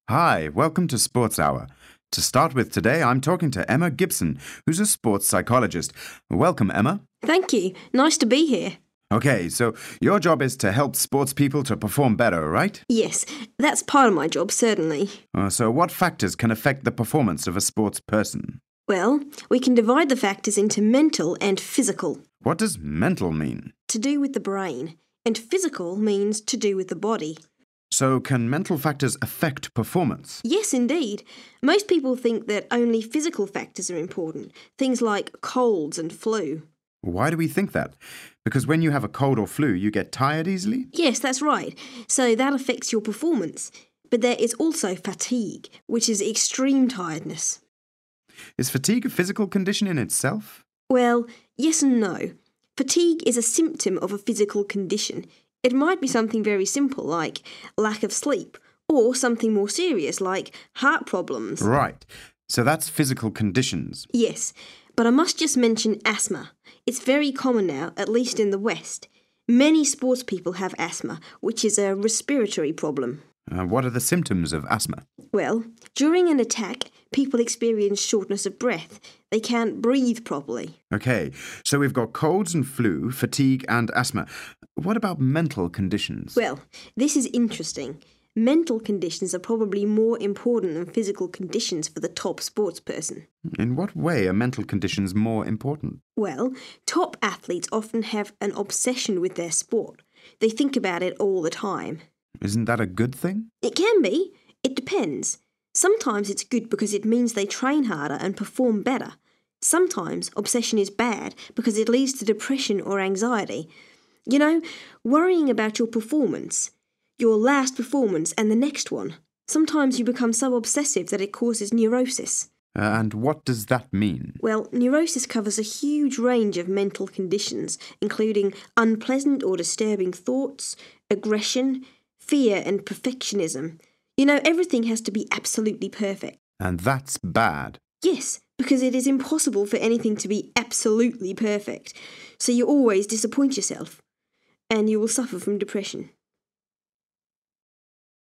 Hi, welcome to Sports Hour. To start with today, I'm talking to Emma Gibson, who's a sports psychologist. Welcome, Emma. Thank you. Nice to be here. Okay, so your job is to help sports people to perform better, right? Yes, that's part of my job, certainly. So what factors can affect the performance of a sports person? Well, we can divide the factors into mental and physical. What does mental mean? To do with the brain, and physical means to do with the body. So can mental factors affect performance? Yes, indeed. Most people think that only physical factors are important, things like colds and flu. Why do we think that? Because when you have a cold or flu, you get tired easily? Yes, that's right. So that affects your performance. But there is also fatigue, which is extreme tiredness. Is fatigue a physical condition in itself? Well, yes and no. Fatigue is a symptom of a physical condition. It might be something very simple like lack of sleep, or something more serious like heart problems. Right. So that's physical conditions. Yes, but I must just mention asthma. It's very common now, at least in the West. Many sports people have asthma, which is a respiratory problem. What are the symptoms of asthma? Well, during an attack, people experience shortness of breath. They can't breathe properly. Okay, so we've got colds and flu, fatigue and asthma. What about mental conditions? Well, this is interesting. Mental conditions are probably more important than physical conditions for the top sports person. In what way are mental conditions more important? Well, top athletes often have an obsession with their sport. They think about it all the time. Isn't that a good thing? It can be. It depends. Sometimes it's good because it means they train harder and perform better. Sometimes obsession is bad because it leads to depression or anxiety. You know, worrying about your performance, your last performance and the next one. Sometimes you become so obsessive that it causes neurosis. And what does that mean? Well, neurosis covers a huge range of mental conditions, including unpleasant or disturbing thoughts, aggression, fear and perfectionism. You know, everything has to be absolutely perfect. And that's bad. Yes, because it is impossible for anything to be absolutely perfect. So you always disappoint yourself, and you will suffer from depression.